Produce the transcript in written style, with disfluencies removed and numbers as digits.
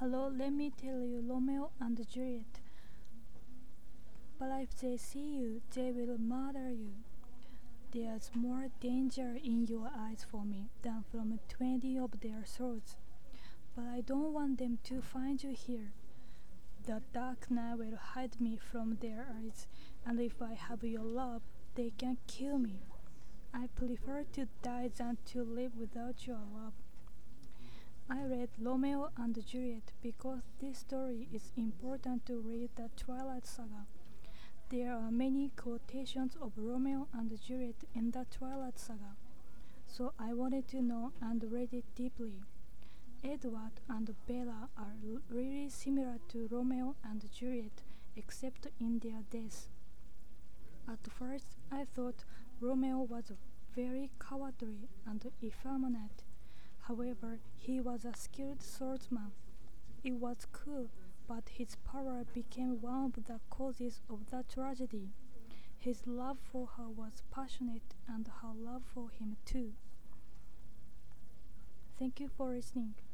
Hello, let me tell you, Romeo and Juliet. But if they see you, they will murder you. There's more danger in your eyes for me than from 20 of their swords. But I don't want them to find you here. The dark night will hide me from their eyes, and if I have your love, they can kill me. I prefer to die than to live without your love. I read Romeo and Juliet because this story is important to read the Twilight Saga. There are many quotations of Romeo and Juliet in the Twilight Saga, so I wanted to know and read it deeply. Edward and Bella are really similar to Romeo and Juliet except in their deaths. At first, I thought Romeo was very cowardly and effeminate. However, he was a skilled swordsman. It was cool, but his power became one of the causes of the tragedy. His love for her was passionate, and her love for him too. Thank you for listening.